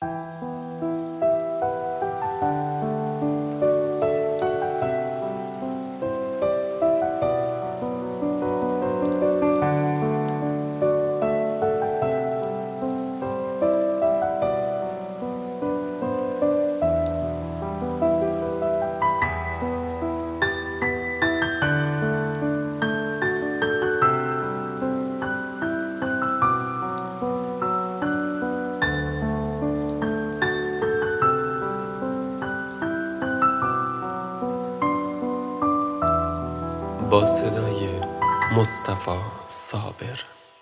با صدای مصطفی صابر.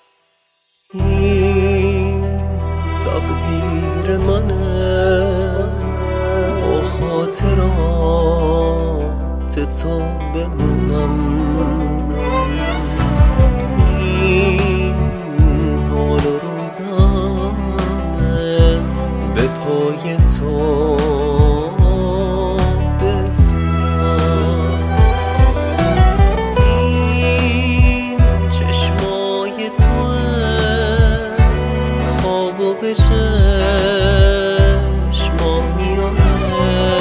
این تقدیر منه، با خاطرات تو بمونم. این حال و روزمه، به پای تو به چشمام میاره.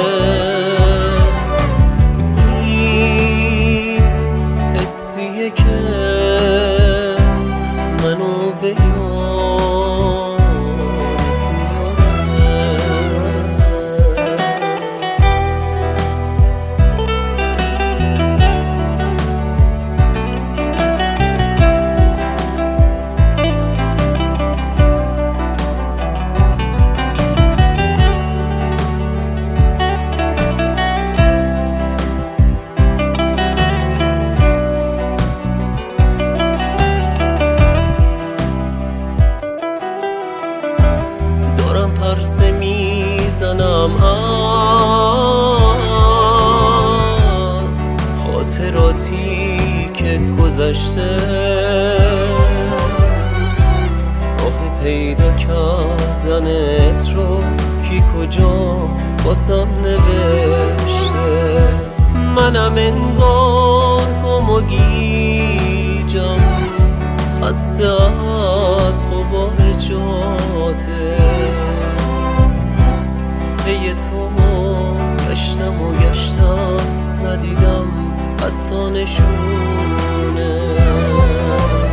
این حسیه که منو به یادت پرسه میزنم از خاطراتی که گذشته، راه پیدا کردنت رو کی کجا باسم نوشته. منم انگار گم و گیجم، خسته از غبار جاده. پی تو گشتم و گشتم، ندیدم حتی نشونه.